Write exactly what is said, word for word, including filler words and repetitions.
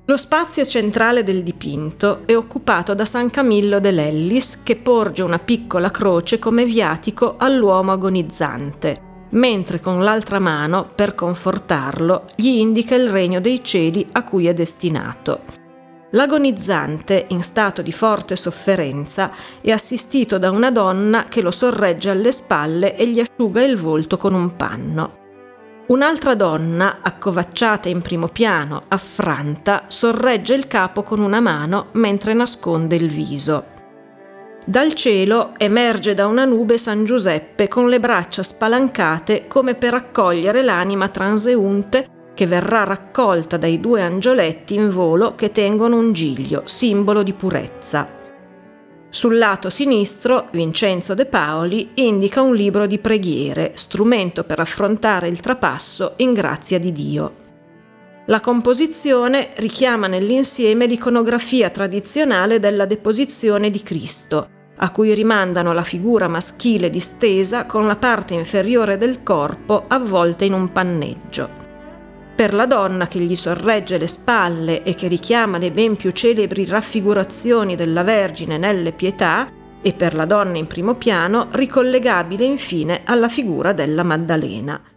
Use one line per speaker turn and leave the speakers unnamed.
Lo spazio centrale del dipinto è occupato da San Camillo de Lellis, che porge una piccola croce come viatico all'uomo agonizzante, mentre con l'altra mano, per confortarlo, gli indica il regno dei cieli a cui è destinato. L'agonizzante, in stato di forte sofferenza, è assistito da una donna che lo sorregge alle spalle e gli asciuga il volto con un panno. Un'altra donna, accovacciata in primo piano, affranta, sorregge il capo con una mano mentre nasconde il viso. Dal cielo emerge da una nube San Giuseppe con le braccia spalancate come per accogliere l'anima transeunte che verrà raccolta dai due angioletti in volo che tengono un giglio, simbolo di purezza. Sul lato sinistro, Vincenzo De Paoli indica un libro di preghiere, strumento per affrontare il trapasso in grazia di Dio. La composizione richiama nell'insieme l'iconografia tradizionale della deposizione di Cristo, a cui rimandano la figura maschile distesa con la parte inferiore del corpo avvolta in un panneggio. Per la donna che gli sorregge le spalle e che richiama le ben più celebri raffigurazioni della Vergine nelle Pietà, e per la donna in primo piano ricollegabile infine alla figura della Maddalena.